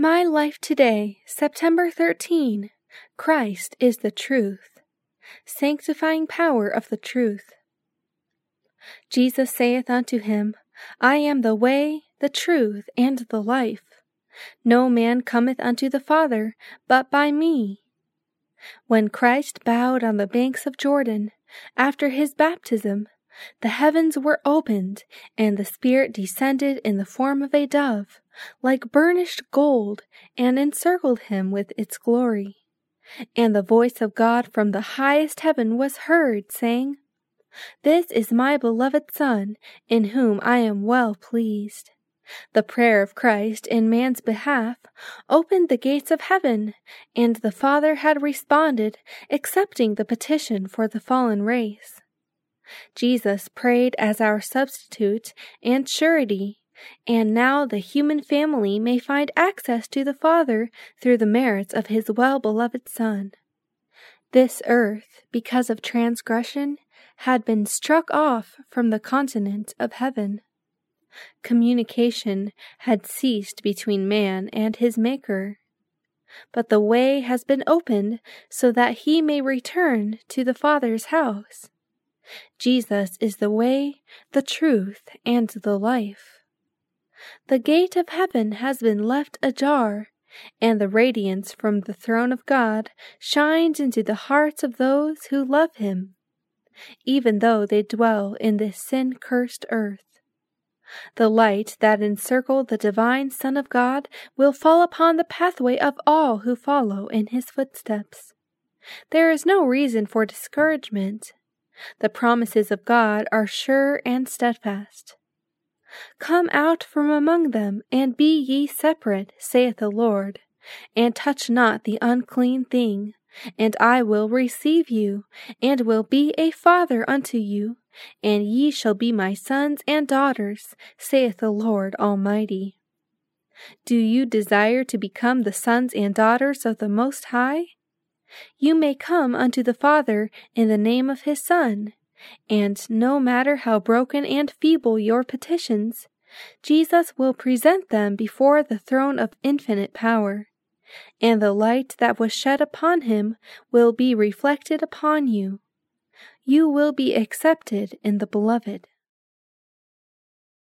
My life today, September 13. Christ is the truth. Sanctifying power of the truth. Jesus saith unto him, I am the way, the truth, and the life. No man cometh unto the Father but by me. When Christ bowed on the banks of Jordan, after his baptism, the heavens were opened, and the Spirit descended in the form of a dove, like burnished gold, and encircled him with its glory. And the voice of God from the highest heaven was heard, saying, This is my beloved Son, in whom I am well pleased. The prayer of Christ in man's behalf opened the gates of heaven, and the Father had responded, accepting the petition for the fallen race. Jesus prayed as our substitute and surety, and now the human family may find access to the Father through the merits of his well-beloved Son. This earth, because of transgression, had been struck off from the continent of heaven. Communication had ceased between man and his Maker. But the way has been opened so that he may return to the Father's house. Jesus is the way, the truth, and the life. The gate of heaven has been left ajar, and the radiance from the throne of God shines into the hearts of those who love him, even though they dwell in this sin-cursed earth. The light that encircled the divine Son of God will fall upon the pathway of all who follow in his footsteps. There is no reason for discouragement. The promises of God are sure and steadfast. Come out from among them, and be ye separate, saith the Lord, and touch not the unclean thing, and I will receive you, and will be a father unto you, and ye shall be my sons and daughters, saith the Lord Almighty. Do you desire to become the sons and daughters of the Most High? You may come unto the Father in the name of his Son, and no matter how broken and feeble your petitions, Jesus will present them before the throne of infinite power, and the light that was shed upon him will be reflected upon you. You will be accepted in the Beloved.